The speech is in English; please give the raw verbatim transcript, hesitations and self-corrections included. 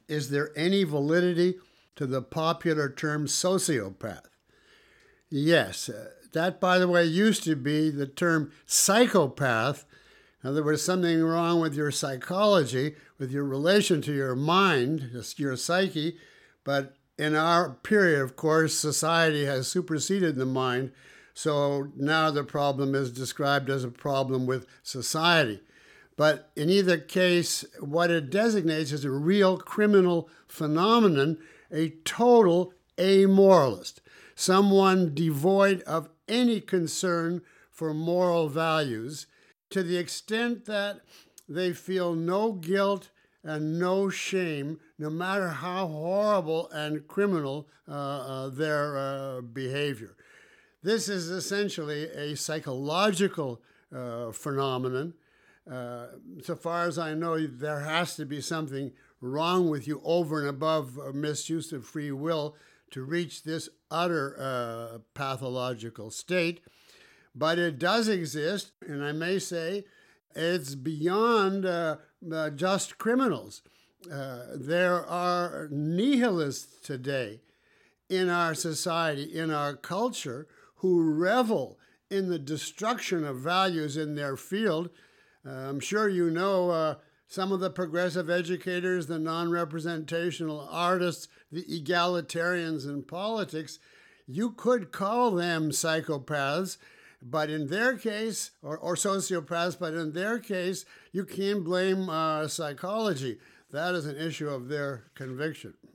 is there any validity to the popular term sociopath? Yes, uh, that, by the way, used to be the term psychopath. Now, there was something wrong with your psychology, with your relation to your mind, your psyche, but in our period, of course, society has superseded the mind, so now the problem is described as a problem with society. But in either case, what it designates is a real criminal phenomenon, a total amoralist, someone devoid of any concern for moral values, to the extent that they feel no guilt and no shame, no matter how horrible and criminal uh, uh, their uh, behavior. This is essentially a psychological uh, phenomenon. Uh, so far as I know, there has to be something wrong with you over and above uh, misuse of free will to reach this utter uh, pathological state. But it does exist, and I may say it's beyond uh, uh, just criminals. Uh, there are nihilists today in our society, in our culture, who revel in the destruction of values in their field. Uh, I'm sure you know uh, some of the progressive educators, the non-representational artists, the egalitarians in politics. You could call them psychopaths, but in their case, or, or sociopaths, but in their case, you can't blame uh, psychology. That is an issue of their conviction.